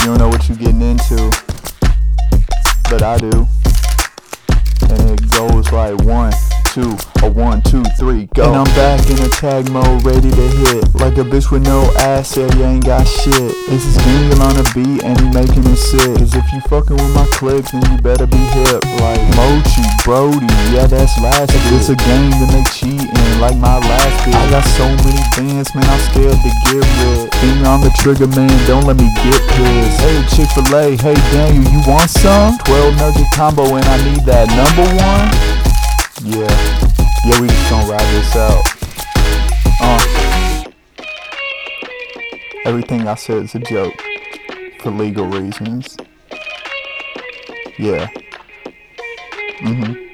You don't know what you getting into, but I do. And it goes like 1, 2, a 1, 2, 3, go. And I'm back in attack mode, ready to hit. Like a bitch with no ass, said you ain't got shit. This is Gingle on the beat and he making it sick. Cause if you fucking with my clicks, then you better be hip. Like Mochi, Brody, yeah that's last shit. It's a game and they cheating like my last bit. I got so many fans, man, I'm scared to get rid. Finger on the trigger, man, don't let me get pissed. Hey Chick-fil-A, hey Daniel, you want some? 12 nugget combo and I need that number 1. Yeah, we just gonna ride this out. Everything I said is a joke, for legal reasons. Yeah.